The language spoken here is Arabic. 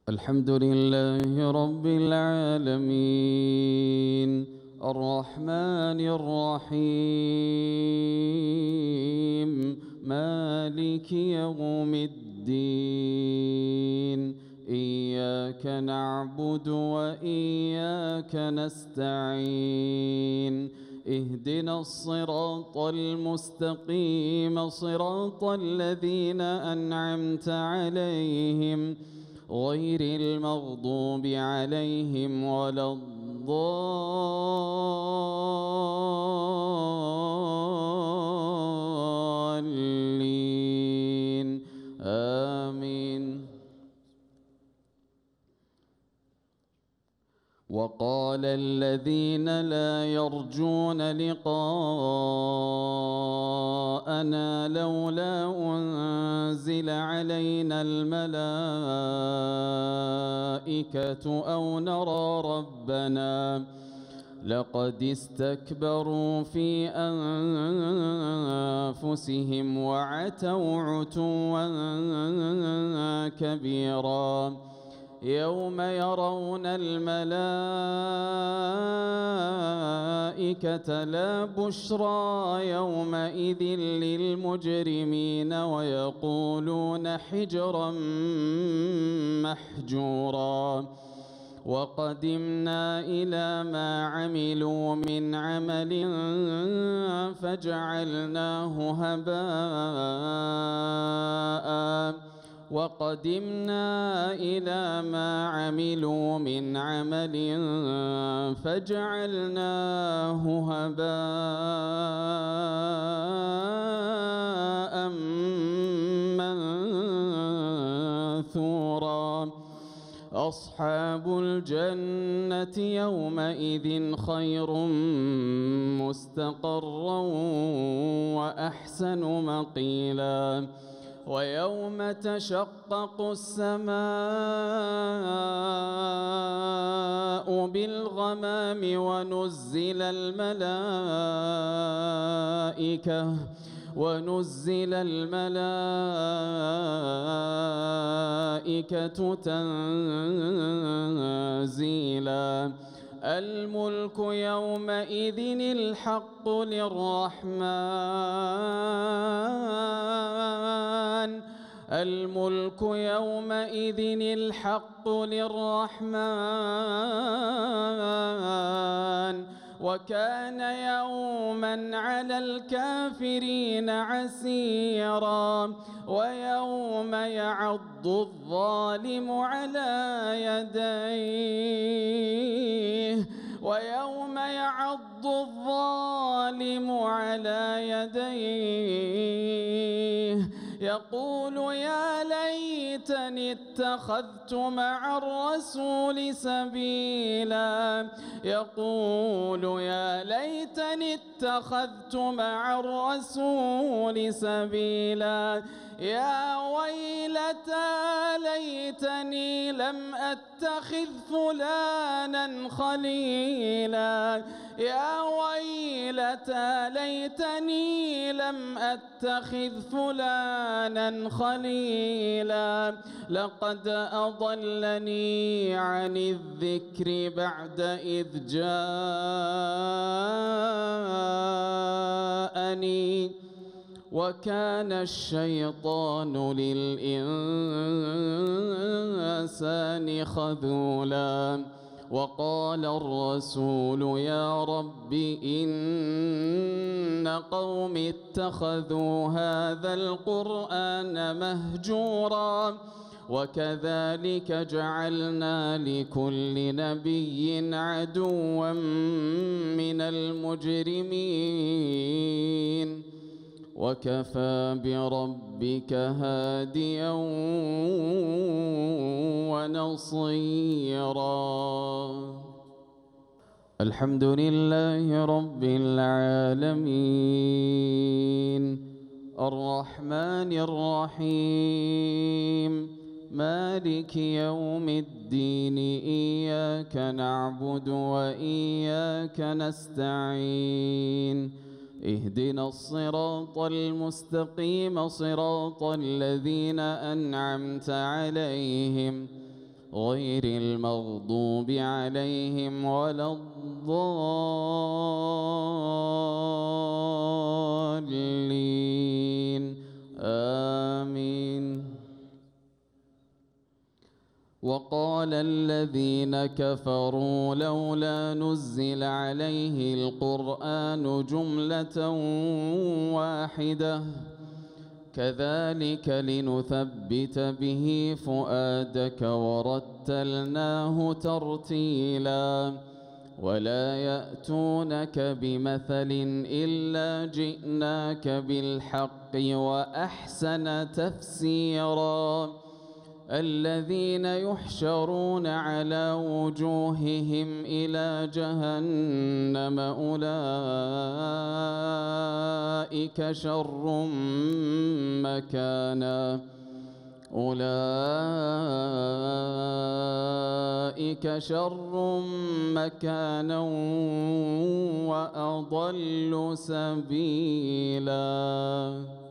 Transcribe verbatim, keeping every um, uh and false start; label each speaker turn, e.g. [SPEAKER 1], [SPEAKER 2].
[SPEAKER 1] الحمد لله رب العالمين الرحمن الرحيم مالك يوم الدين إياك نعبد وإياك نستعين اهدنا الصراط المستقيم صراط الذين أنعمت عليهم غير المغضوب عليهم ولا الضالين آمين. وقال الذين لا يرجون لقاءنا لولا أنزل علينا الملائكة أو نرى ربنا لقد استكبروا في أنفسهم وعتوا عتوا كبيرا يوم يرون الملائكة لا بشرى يومئذ للمجرمين ويقولون حجرا محجورا وقدمنا إلى ما عملوا من عمل فجعلناه هباء وقدمنا إلى ما عملوا من عمل فجعلناه هباء منثورا أصحاب الجنة يومئذ خير مستقرا وأحسن مقيلا ويوم تشقق السماء بالغمام ونزل الملائكة ونزل الملائكة تنزيلا الملك يومئذ الحق للرحمن الملك يومئذ الحق للرحمن وكان يوما على الكافرين عسيرا ويوم يعض الظالم على يديه ويوم يعض الظالم على يديه يقول يا ليتني اتخذت مع الرسول سبيلا يقول يا ليتني اتخذت مع الرسول سبيلا يا ويلتى ليتني لم أتخذ فلانا خليلا يا ويلتى ليتني لم أتخذ فلانا خليلا لقد أضلني عن الذكر بعد إذ جاءني وكان الشيطان للإنسان خذولا وقال الرسول يا رب إن قوم اتخذوا هذا القرآن مهجورا وكذلك جعلنا لكل نبي عدوا من المجرمين وكفى بربك هاديا ونصيرا. الحمد لله رب العالمين الرحمن الرحيم مالك يوم الدين إياك نعبد وإياك نستعين اهدنا الصراط المستقيم صراط الذين أنعمت عليهم غير المغضوب عليهم ولا الضالين آمين. وقال الذين كفروا لولا نزل عليه القرآن جملة واحدة كذلك لنثبت به فؤادك ورتلناه ترتيلا ولا يأتونك بمثل إلا جئناك بالحق وأحسن تفسيرا الذين يحشرون على وجوههم إلى جهنم أولئك شر مكانا أولئك شر مكانا وأضل سبيلا.